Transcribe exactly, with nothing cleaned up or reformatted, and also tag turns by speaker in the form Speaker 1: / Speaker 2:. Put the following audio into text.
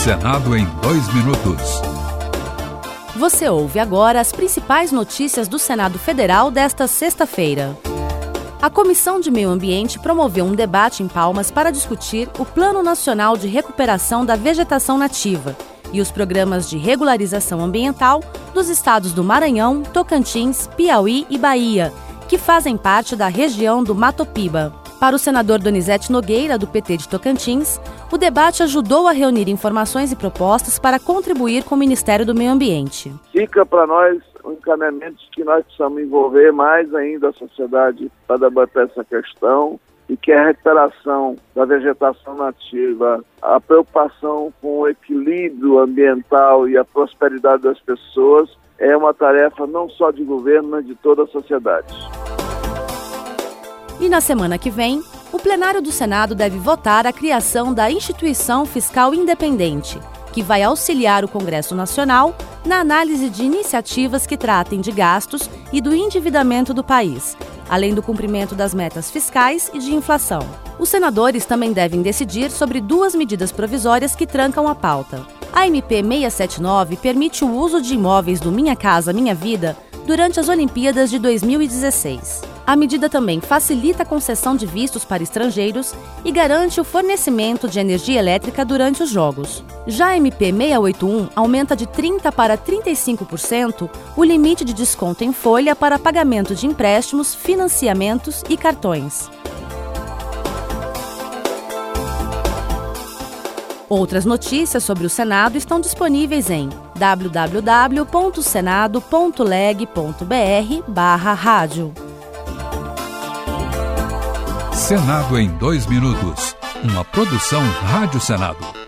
Speaker 1: Senado em dois minutos.
Speaker 2: Você ouve agora as principais notícias do Senado Federal desta sexta-feira. A Comissão de Meio Ambiente promoveu um debate em Palmas para discutir o Plano Nacional de Recuperação da Vegetação Nativa e os programas de regularização ambiental dos estados do Maranhão, Tocantins, Piauí e Bahia, que fazem parte da região do Mato Piba. Para o senador Donizete Nogueira, do P T de Tocantins, o debate ajudou a reunir informações e propostas para contribuir com o Ministério do Meio Ambiente.
Speaker 3: Fica para nós um encaminhamento que nós precisamos envolver mais ainda a sociedade para debater essa questão e que a recuperação da vegetação nativa, a preocupação com o equilíbrio ambiental e a prosperidade das pessoas é uma tarefa não só de governo, mas de toda a sociedade.
Speaker 2: E na semana que vem, o plenário do Senado deve votar a criação da Instituição Fiscal Independente, que vai auxiliar o Congresso Nacional na análise de iniciativas que tratem de gastos e do endividamento do país, além do cumprimento das metas fiscais e de inflação. Os senadores também devem decidir sobre duas medidas provisórias que trancam a pauta. A M P seiscentos e setenta e nove permite o uso de imóveis do Minha Casa Minha Vida durante as Olimpíadas de dois mil e dezesseis. A medida também facilita a concessão de vistos para estrangeiros e garante o fornecimento de energia elétrica durante os Jogos. Já a M P seiscentos e oitenta e um aumenta de trinta por cento para trinta e cinco por cento o limite de desconto em folha para pagamento de empréstimos, financiamentos e cartões. Outras notícias sobre o Senado estão disponíveis em w w w ponto senado ponto leg ponto b r barra rádio.
Speaker 1: Senado em dois minutos. Uma produção Rádio Senado.